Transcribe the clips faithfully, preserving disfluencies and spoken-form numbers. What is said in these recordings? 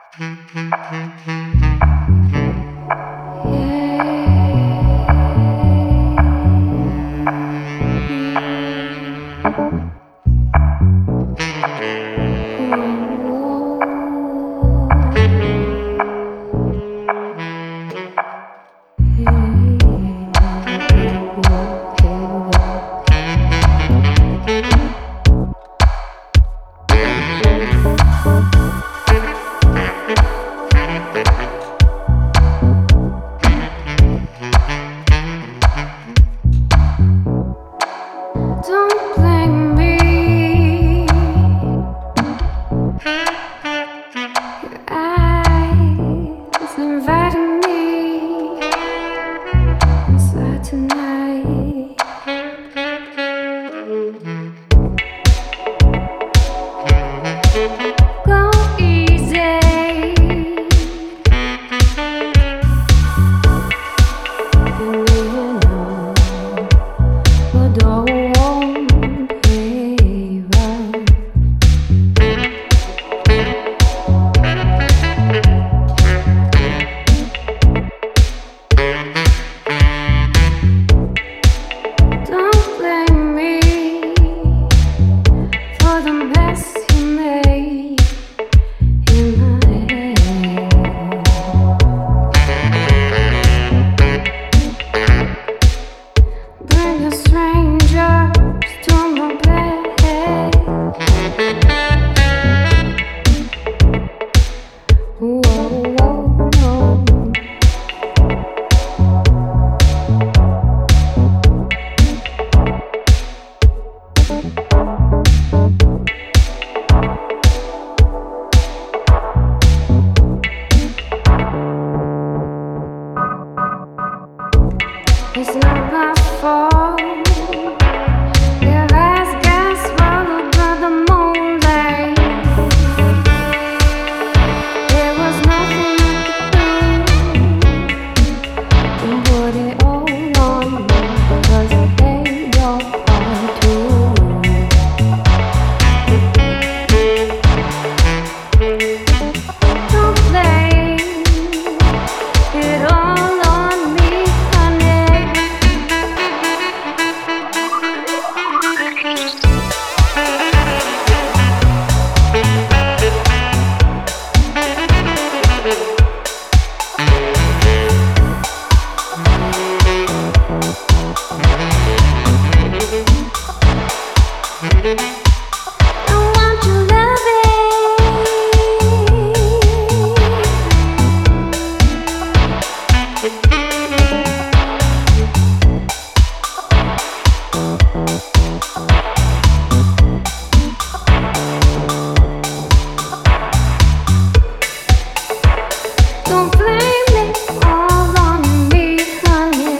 Don't blame me. Your eyes inviting me inside tonight. Go easy. You know, but don't. It's not my fault. Your eyes got swallowed by the moonlight. There was nothing I could do to put it all on you, 'cause it ain't your fault too. Don't blame it all on me. Don't blame it all on me, honey.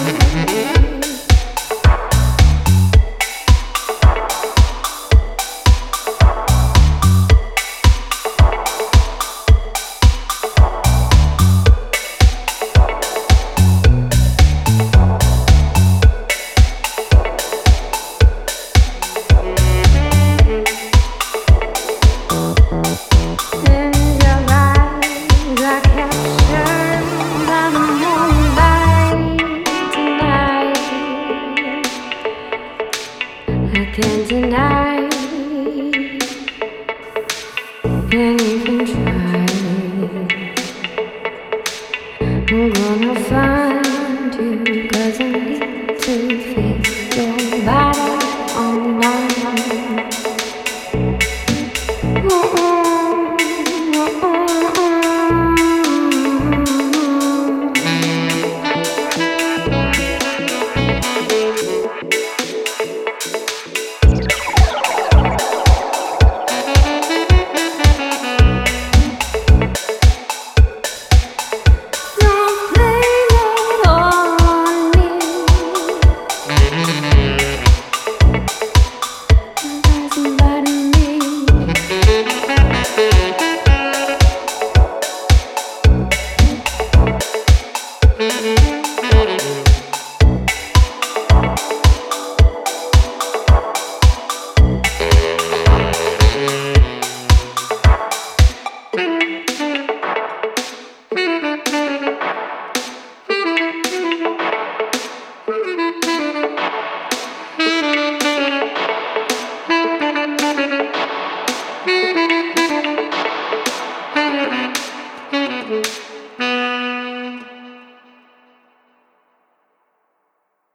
Can't deny, can't even try. I'm gonna find you.